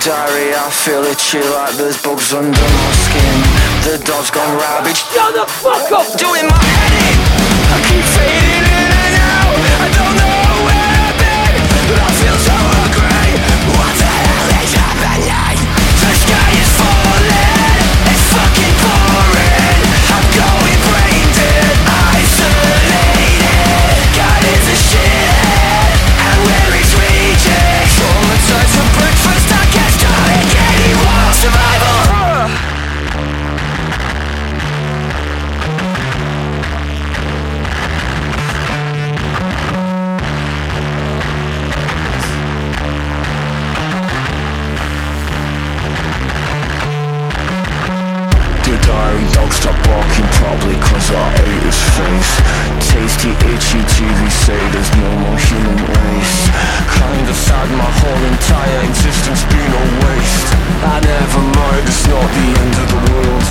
diary, I feel itchy like there's bugs under my skin. The dog's gone rabid. Shut the fuck up! Doing my head in. I keep fading in and out. I don't know where I've been, but I feel so hungry. What the hell is happening? The sky is falling. It's fucking pouring. I'm going brain dead, isolated. God is a shithead, and where he's reaching. Traumatized for breakfast, I can't start getting war. Survival. Diary dog stop barking, probably cause I ate his face. Tasty, itchy TV say there's no more human race. Kinda sad, my whole entire existence been a waste. I never mind, it's not the end of the world.